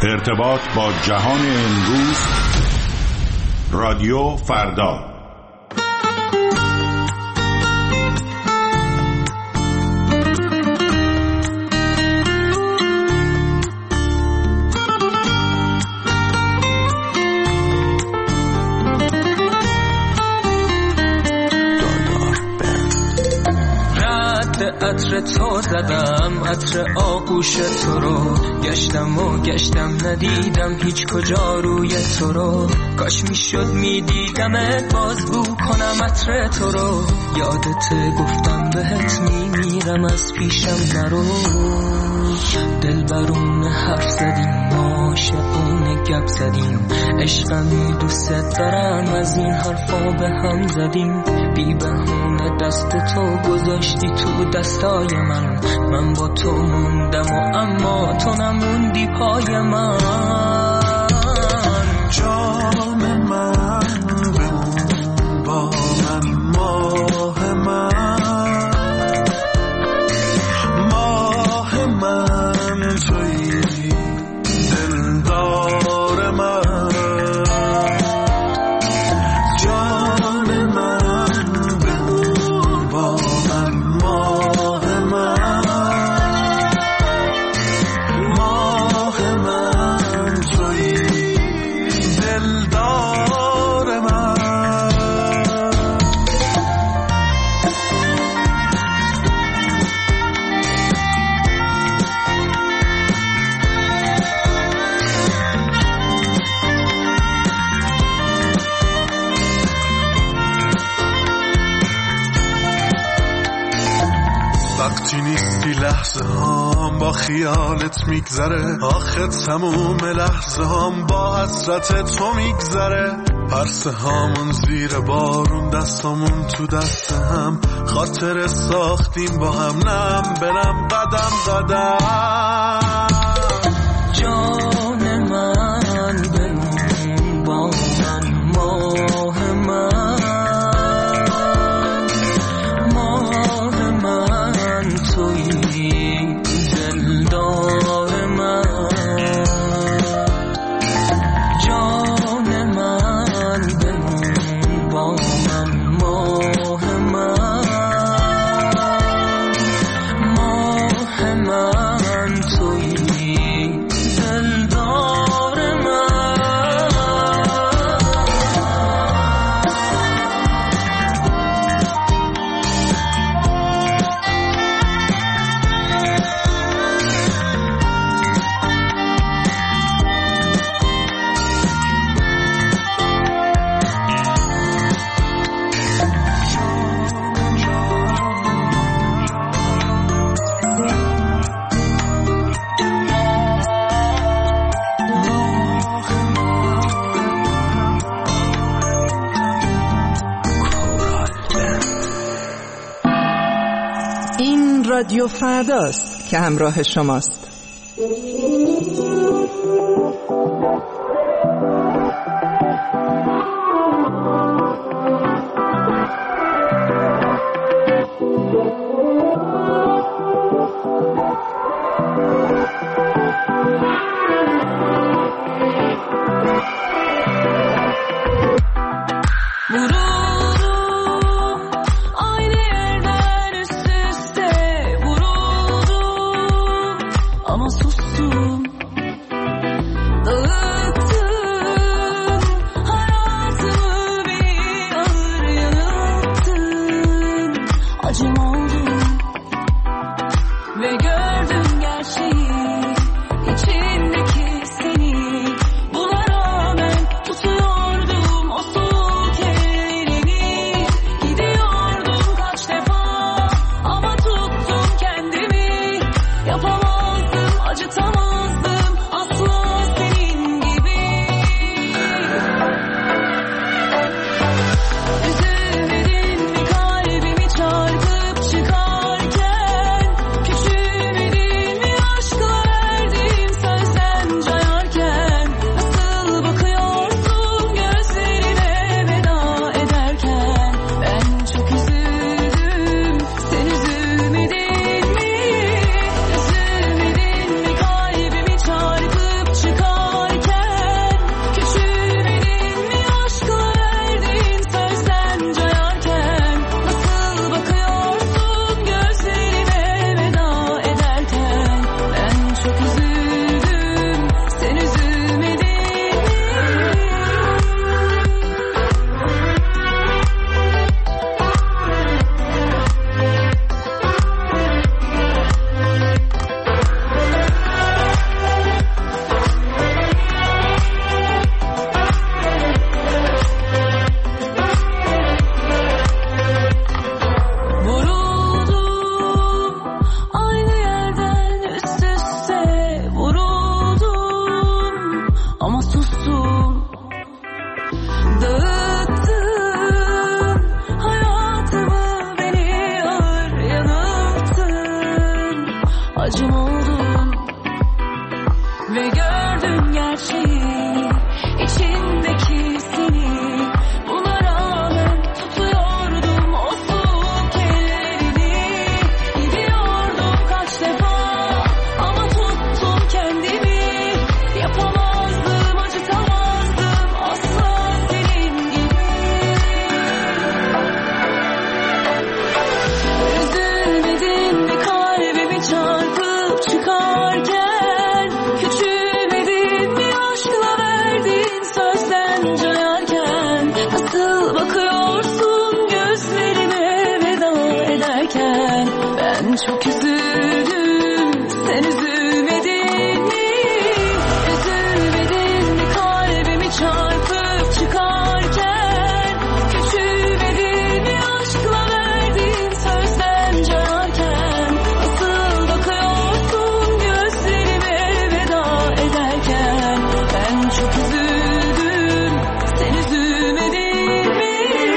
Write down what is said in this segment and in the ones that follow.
ارتباط با جهان امروز. رادیو فردا. عطر تو زدم، عطر آغوش تو رو گشتم و گشتم ندیدم هیچ کجا روی تو رو. کاش میشد میدیدمت باز بو کنم عطر تو رو. یادت گفتم بهت میمیرم از پیشم نرو. دلبرون حرف زدیم، عاشقونه گپ زدیم، عشقمی دوست دارم از این حرفا به هم زدیم. بی بهونه دست تو گذاشتی تو دستای من با تو موندم و اما تو نموندی پای من. جان من بمون با من، ماه من تویی دلدار من. جان من بمون با من، ماه من تویی دلدار من. وقتی نیستی لحظه هام با خیالت میگذره، آخه تموم لحظه هام با حسرت تو میگذره. پرسه هامون زیر بارون، دستامون تو دست هم، خاطر ساختیم با هم، نم برم قدم قدم. جان من بمون با من، ماه من تویی دلدار من. جان من بمون با من، ماه من تویی دلدار من. این رادیو فرداست که همراه شماست. Yapamazdım, acıtamazdım asla senin ve gördüm gerçeği, içindeki seni. Buna rağmen tutuyordum o soğuk ellerini. Gidiyordum kaç defa ama tuttum kendimi. Yapamazdım, acıtamazdım asla senin gibi. Üzülmedin mi kalbimi çarpıp çıkarken? Küçülmedin mi aşkla verdiğin sözden cayarken? Nasıl bakıyorsun gözlerime veda ederken? Ben çok üzüldüm, sen üzülmedin mi? Üzülmedin mi kalbimi çarpıp çıkarken? Küçülmedin mi aşkla verdiğin sözden cayarken? Nasıl bakıyorsun gözlerime veda ederken? Ben çok üzüldüm, sen üzülmedin mi?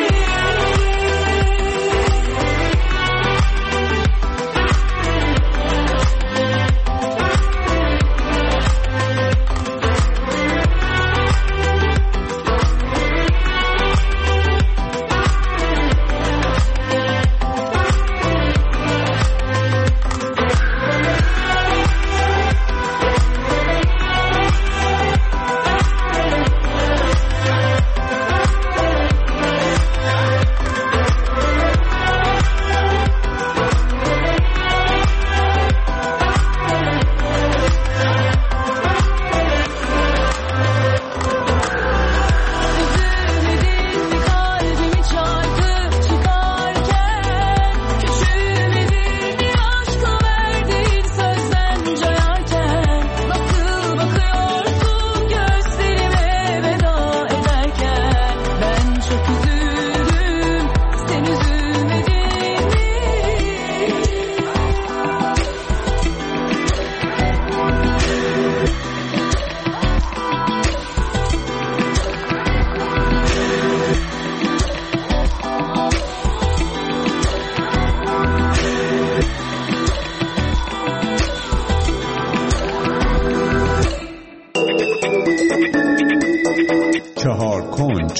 چهار کنج.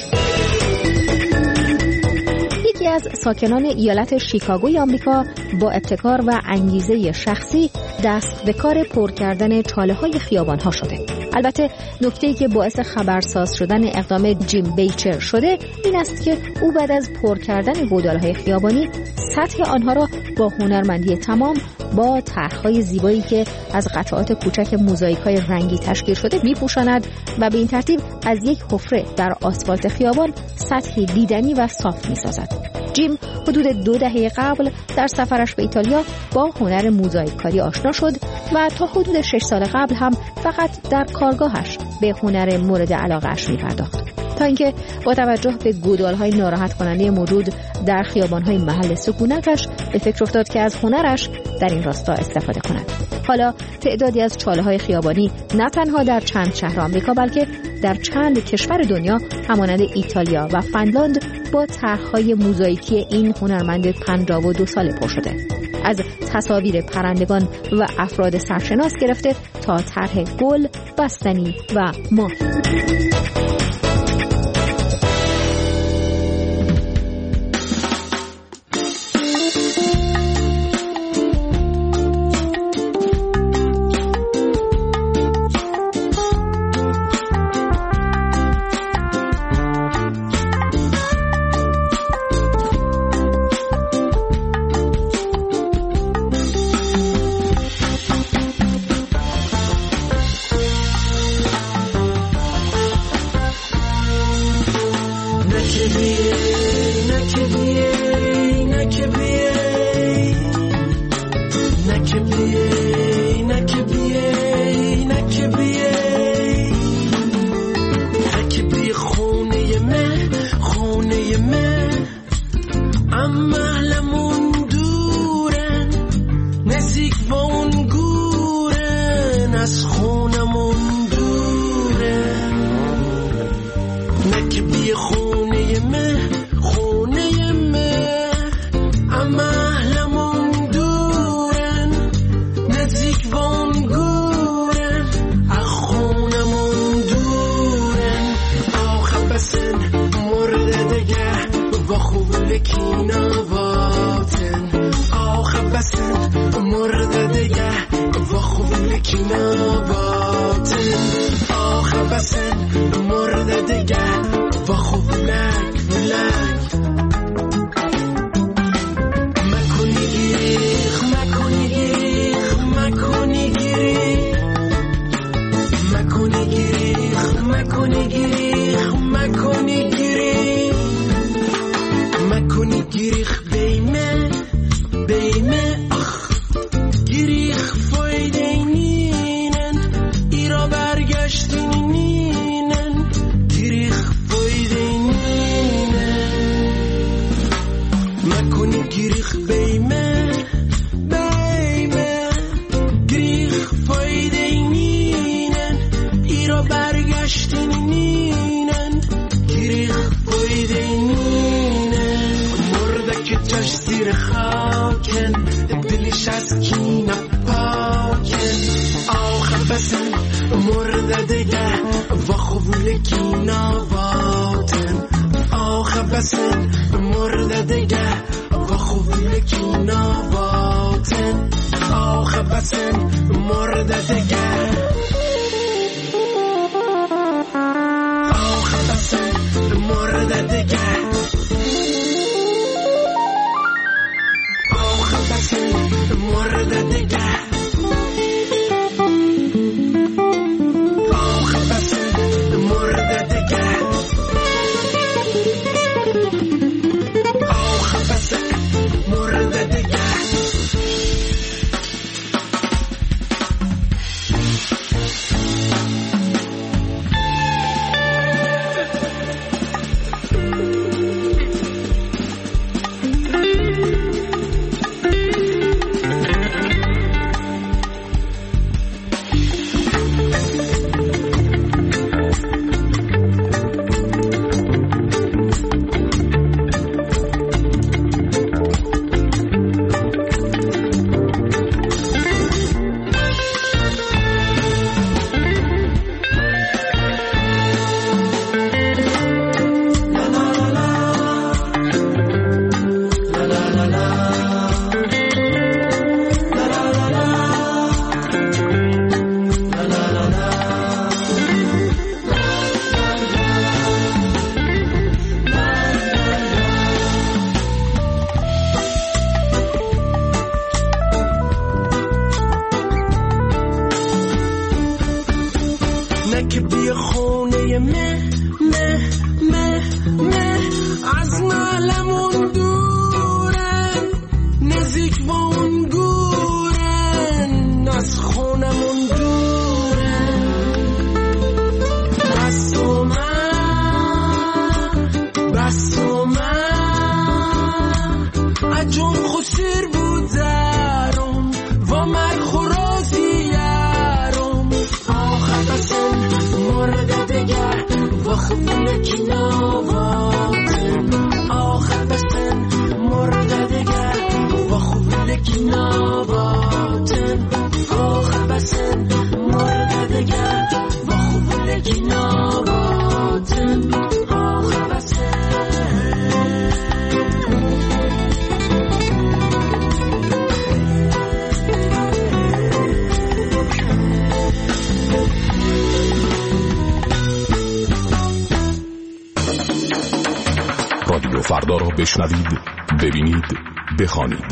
یکی از ساکنان ایالت شیکاگوی آمریکا با ابتکار و انگیزه شخصی دست به کار پر کردن چاله‌های خیابان‌ها شده. البته نکته‌ای که باعث خبرساز شدن اقدام جیم بیچر شده این است که او بعد از پر کردن گودال‌های خیابانی سطح آنها را با هنرمندی تمام با طرح‌های زیبایی که از قطعات کوچک موزاییک‌های رنگی تشکیل شده می‌پوشاند و به این ترتیب از یک حفره در آسفالت خیابان سطحی دیدنی و صاف می‌سازد. جیم حدود 2 دهه قبل در سفرش به ایتالیا با هنر موزاییک‌کاری آشنا شد و تا حدود 6 سال قبل هم فقط در کارگاهش به هنر مورد علاقه‌اش می‌پرداخت. تا اینکه با توجه به گودال‌های ناراحت کننده موجود در خیابان‌های محل سکونتش به فکر افتاد که از هنرش در این راستا استفاده کند. حالا تعدادی از چاله‌های خیابانی نه تنها در چند شهر آمریکا بلکه در چند کشور دنیا همانند ایتالیا و فنلاند با طرح‌های موزاییکی این هنرمند 52 ساله پر شده. از تصاویر پرندگان و افراد سرشناس گرفته تا طرح گل، بستنی و ماه. نباتن آخه بسن مرده دیگه و خوب لک مکنی گیریخ مکنی گیریخ مکنی گیریخ مکنی گیریخ مکنی گیریخ مکنی گیریخ مکنی گیریخ بیمه گیریخ فایدینینن ایرا برگشتینینن گیریخ فایدینینن مکنی گیریخ بیمه گیریخ فایدینینن ایرا برگشتینینن گیریخ فایدینینن مرده که جاش زیر خاکن دلش از کینه پاکن آخه بسن مرده دیگه و خوبول کینه واتن آخه بسن مرده دیگه و خوبول کینه واتن آخه بسن مرده دیگه آخه بسن مرده دیگه مرده دیگه آخه بسن مرده دیگه آخه بسن مرده دیگه که بی خونه مه از معلمون دورن نزدیک با اون گورن از خونمون دورن بس و من اجون خسیر بودارم و من خرازیارم آخه بسن مرده دیگه و خونه کی نواتن آخه بسن مرده دیگه و خونه کی نواتن آخه بسن مرده دیگه و خونه کی نواتن آخه بسن رادیو فردا را بشنوید، ببینید، بخوانید.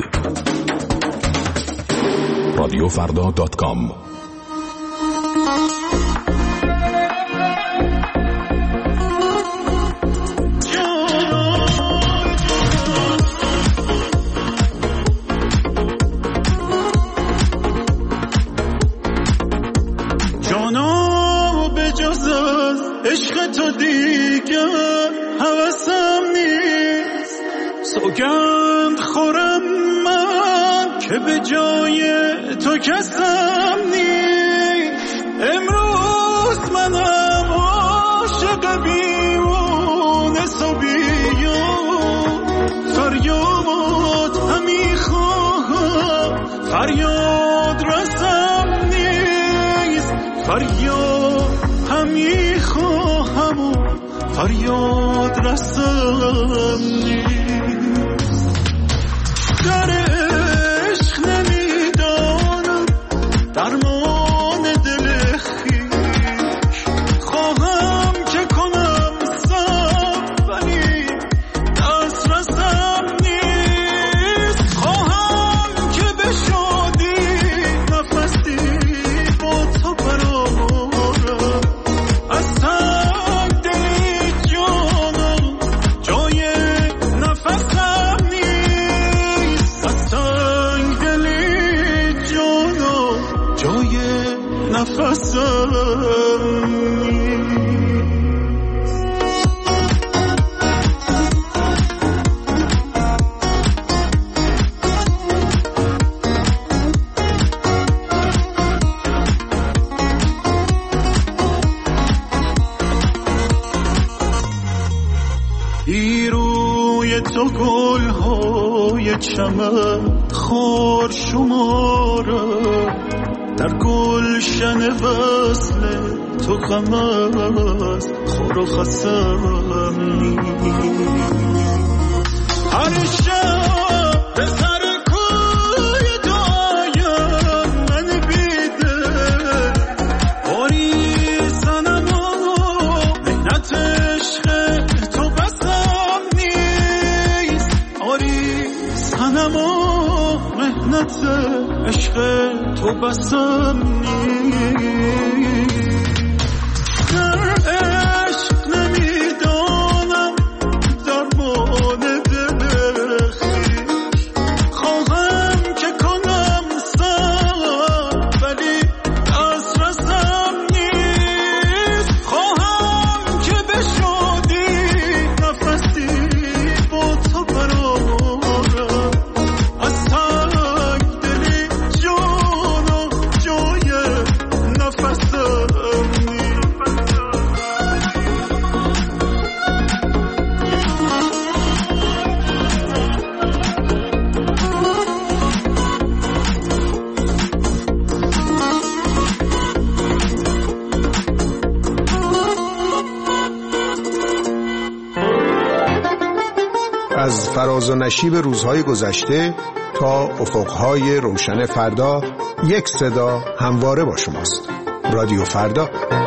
radiofrda.com جانا به جز از عشق تو دیگر حوثم نیست، سوگند خورم من که به جای تو کسم نیست. امروز منم عاشق بیمونه صبیان، فریاد همی خواهم فریاد رسم نیست، فریاد همی خواهم و فریاد رسم نیست. در عشق نمیدانم درمان دل تو گل‌های چمن خار شماره در گلشن وصل تو غم است خور و خسم هر شب به سر کوی دایم من بیده باری سنم و مهنت عشق تو بسم نیست آری سنم و مهنت عشق تو بسم نیست در عشق نمیدانم درمان دل خویش خواهم که کنم سر ولی دسترسم نیست خواهم که بشودی نفسی با تو برارم از تنگ دلی جان و جای نفسم از فراز و نشیب روزهای گذشته تا افقهای روشن فردا، یک صدا همواره با شماست. رادیو فردا.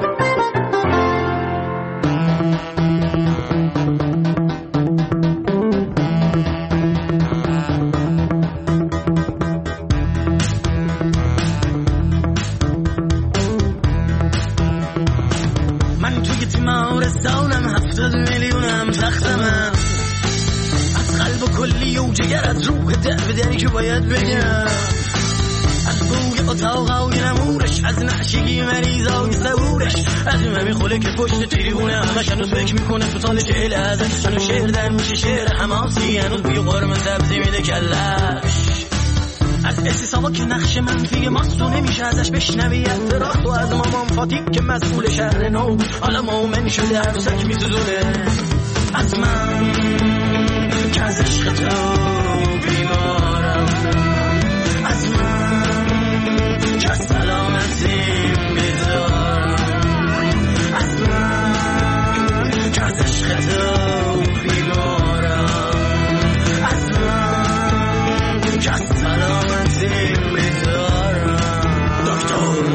من توی تیمارستانم 70 میلیونم زخمم از قلب و کلی و جگر از روح دردی که باید بگم از بوی اتاقای نمورش از نعشگی مریضای سبورش از این میخوله که پشت تیریبونه همش هنوز فکر میکنه تو سال 40 ازش هنوز شعر در میشه شعر حماسی هنوز بوی قرمه سبزی میده کلش از استثابا که نقش منفی ماستو نمیشه ازش بشنوی اعتراض و از مامان فاتی که مسئول شهر نو حالا مومن شده عروسک میسوزونه از من که از عشق تو بیمارم از من که از سلامتیم بیزارم از من که از عشق تو بیمارم از من که از سلامتیم بیزارم دکتر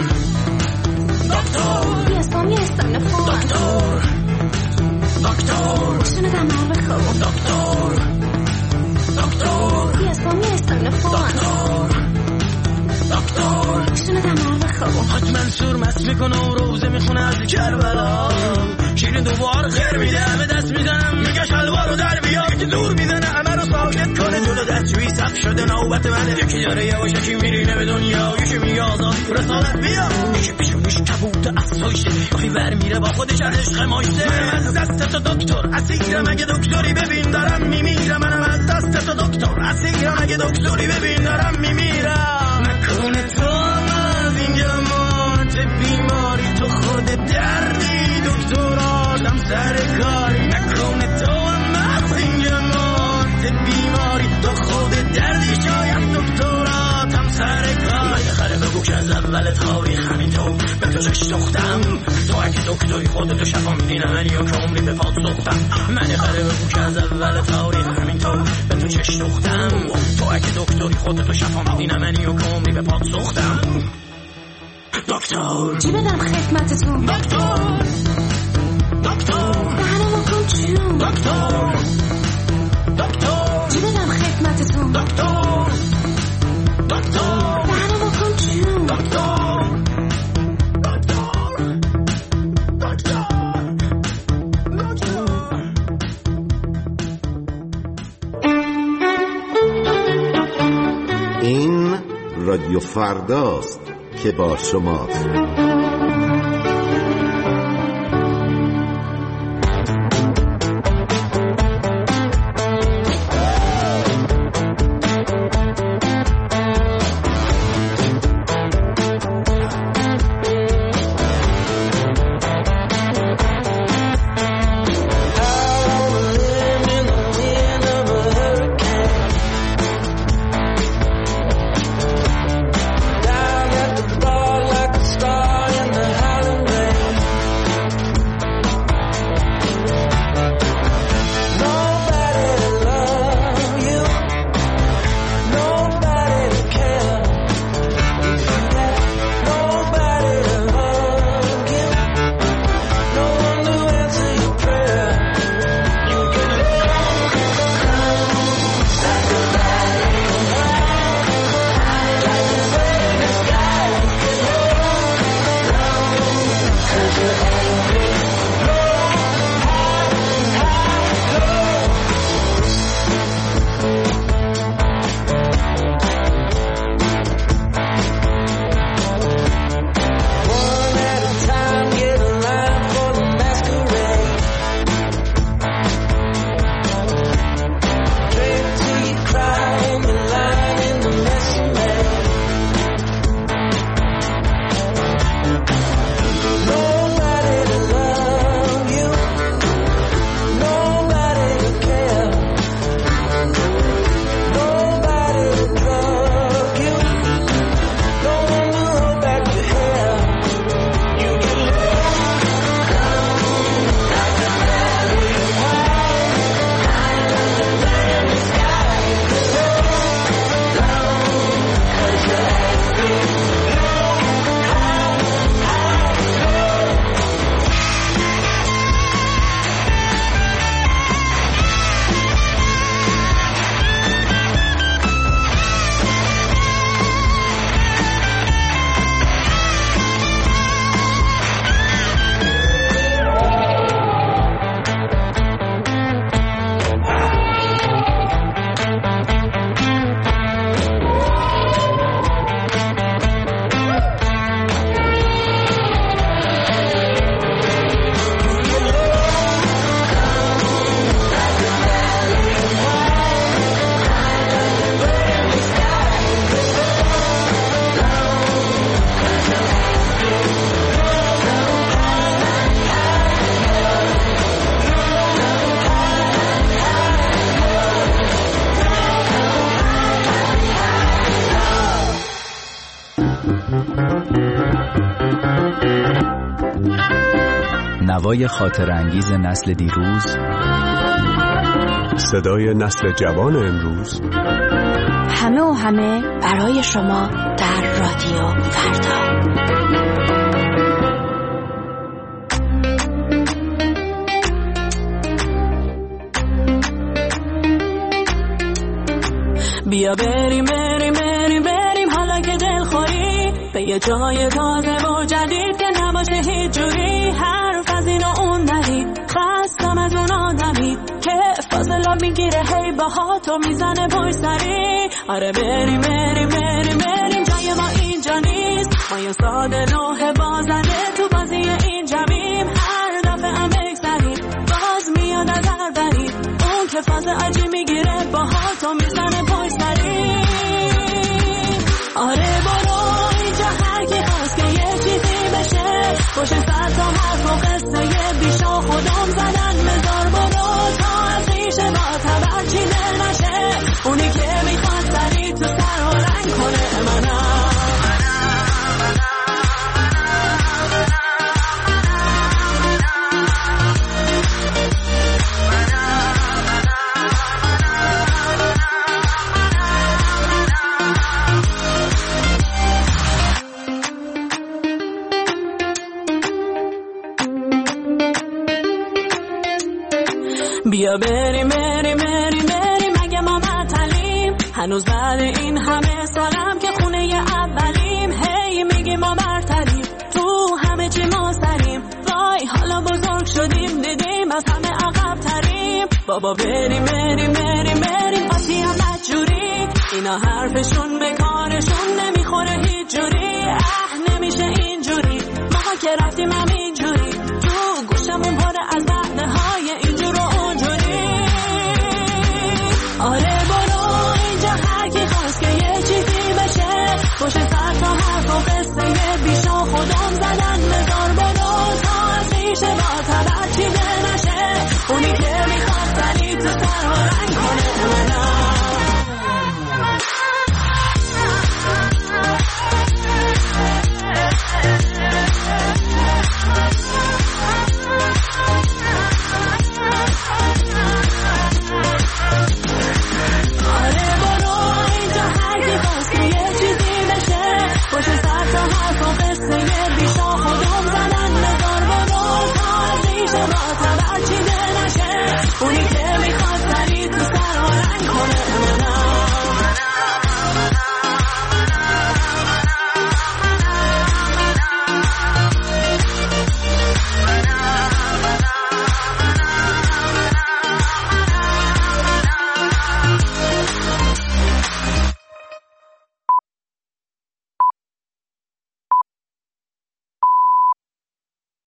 دکتر بیستم نفون دکتر دکتر شنیدم حرف خوب دکتر دکتر بیستم نفون دکتر شنیدم حرف خوب حاج منصور مست میکنه و روزه میخونه از کربلا شیرین دوبار خیر میده به دست میزنم میگه شلوارو در بیا که دور میزنه همه رو ساکت کنه جلو دستوی صف شده نوبت منه یکی داره یواشکی میرینه به دنیا یکی میگه آزاد رسالت بیا یکی پیشونیش کبوت افسایشه یکی بر میره با خودش از عشق ماشته منم از دست تو دکتر اسیرم اگه دکتری ببین دارم میمیرم منم از دست تو دکتر اسیرم اگه دکتری ببین دارم میمیرم نکنه تو از اینجا مات بیماری تو خود دردی دکتر آدم سر کاری نکنه تو از اینجا مات بیماری تو خود دردی شاید دکتر آدم سر کاری خره بگو که از اول تاریخ همین تو به تو چش دختم تو اگه دکتری خودتو شفا میدینم من یا که عمری به پاس دختم من خره بگو که از اول تاریخ همین تو به تو چش دختم تو اگه دکتری خودتو شفا میدینم من یا که عمری به پاس دختم دکتر چی بدم خدمتتون دکتر دکتر دهنمو کن چون دکتر دکتر چی بدم خدمتتون دکتر دکتر دهنمو کن چون دکتر این رادیو فرداست که با شماست. نوای خاطر انگیز نسل دیروز، صدای نسل جوان امروز، همه و همه برای شما در رادیو فردا. بیا بریم بریم بریم بریم حالا که دل خوری به یه جای تازه و جدید که نباشه هیچ جوری حرف از این و اون نهی. خستم از اون آدمی که فاصله میگیره هی باهاتو میزنه پای سری. آره بریم بریم بریم بریم جای ما اینجا نیست. ما یه ساده لوح بازنده تو بازی این جمعیم. هر دفعه هم بگذریم باز میاد از هر دری اون که فاصله عجی میگیره باهاتو میزنه پای سری. آره برو اینجا هر کی هست که یه چیزی بشه باشه سر تا حرف و قصه یه بیشا خودم زدن بذار برو تا از ریشه با تبر چیده نشه. اونی که میخواد سری تو سر و رنگ کنه منم. بیا بریم بریم بریم بریم اگه ما معطلیم هنوز بعد این همه سالم که خونه ی اولیم. هی میگیم ما برتریم تو همه چی ما سریم. وای حالا بزرگ شدیم دیدیم از همه عقب تریم. بابا بریم بریم بریم بریم آتی هم بدجوری اینا حرفشون به کارشون نمیخوره هیچ جوری. نمیشه اینجوری ما که رفتیم همین